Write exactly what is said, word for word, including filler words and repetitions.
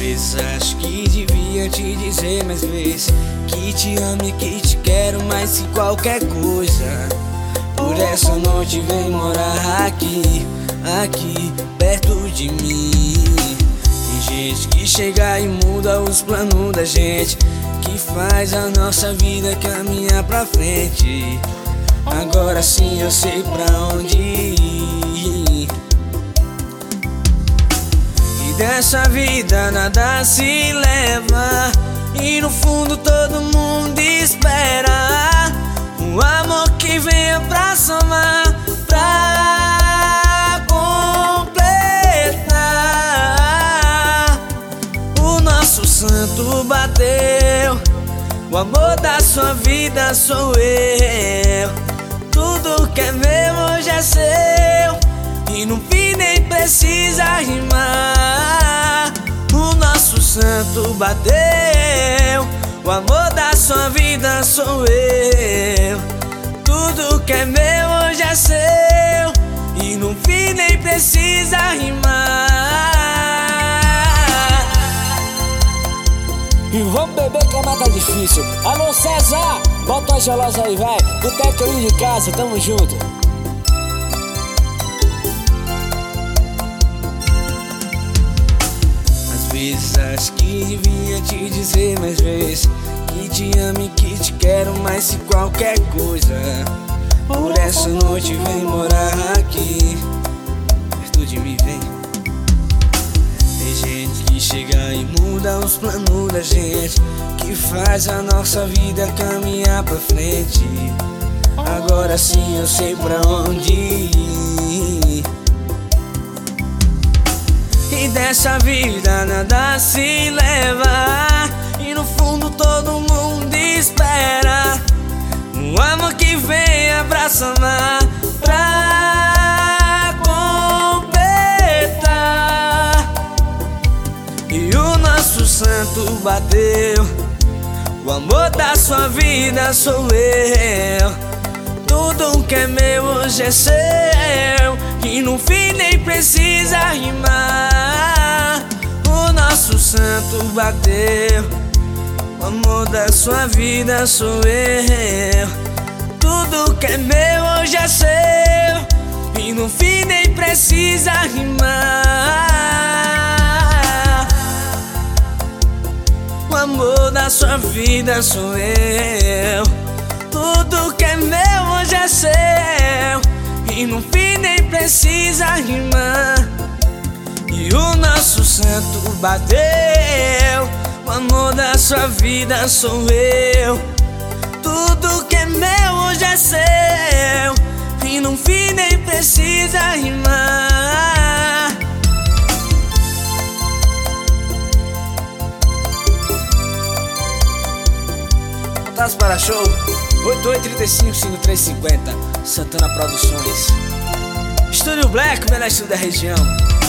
vezes acho que devia te dizer mais vezes que te amo e que te quero mais que qualquer coisa. Por essa noite vem morar aqui, aqui perto de mim. Tem gente que chega e muda os planos da gente, que faz a nossa vida caminhar pra frente. Agora sim eu sei pra onde ir, e dessa vida nada se leva, e no fundo todo mundo espera um amor que venha pra somar, pra completar. O nosso santo bateu, o amor da sua vida sou eu. Tudo que é meu hoje é seu, e no fim nem precisa rimar. O nosso santo bateu, o amor da sua vida sou eu. Tudo que é meu hoje é seu, e no fim nem precisa rimar. E vamos beber que a mata tá difícil. Alô César, bota uma gelosa aí, vai. Boteco aí de casa, tamo junto. Às vezes acho que devia te dizer mais vezes que te amo e que te quero mais que qualquer coisa. Por essa noite vem morar aqui, perto de mim vem. Tem gente que chega e muda os planos da gente, que faz a nossa vida caminhar pra frente. Agora sim eu sei pra onde ir, e dessa vida nada se leva, e no fundo todo mundo espera um amor que venha pra somar, pra completar. E o nosso santo bateu, o amor da sua vida sou eu. Tudo que é meu hoje é seu, e no fim nem precisa rimar. O nosso santo bateu, o amor da sua vida sou eu. Tudo que é meu hoje é seu, e no fim nem precisa rimar. O amor da sua vida sou eu. Tudo que é meu hoje é seu, e no fim nem precisa rimar. E o nosso santo bateu, o amor da sua vida sou eu. Tudo que é meu hoje é seu, e no fim nem precisa rimar. Contatos para show oito oito três cinco, cinco três cinco zero, Santana Produções. Estúdio Black, o melhor estúdio da região.